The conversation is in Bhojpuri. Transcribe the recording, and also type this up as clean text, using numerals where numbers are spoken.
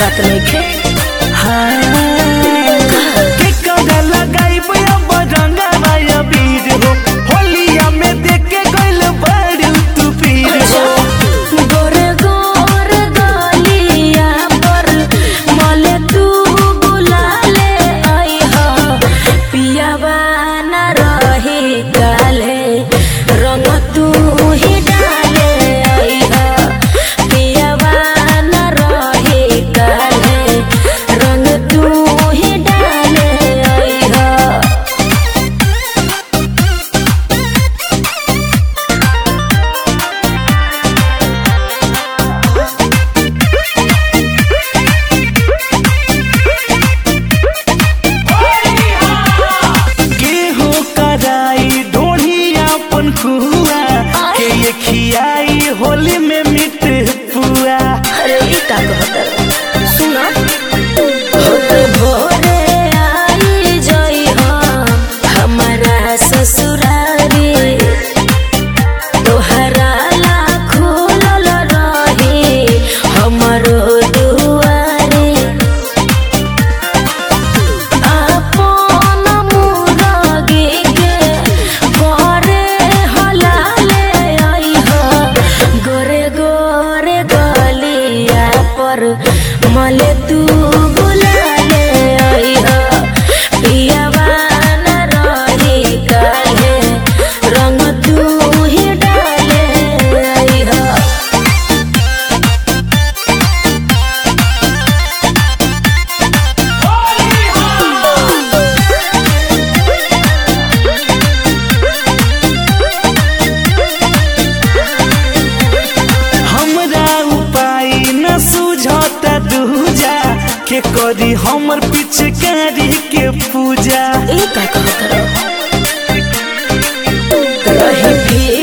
बात नहीं खे। के कदा लगाइब अब रंगवा अबीर हो, होलिया में देख के गइल बारू तू पीर हो। गोरे गोरे गलिया पर मले तू बुलाले आई हो, पियावा न रही काले रंग तू ही डाले आई हो, पियावा न रही काले रंग तू ही डाले आई हो। गेहूं कराई ढोढ़िया अपन खुआ के ये खियाई होली में मिट पुआ। अरे ई का कहत सुना होत भोरे आई जई हो हमारा ससुरारी, तोहरा ला खुलल रही हमरो दुआरी। आपन मुरगी के गोरे हलाले आई हो, गोरे गोरे गलिया पर मले तू बुलाले आई हो, पियावा न रही काले रंग तू ही डाले आई हो। हमरा उपाय न सुझता दूजा, के करी हमर पिचकारी के पूजा। ई का कहत रही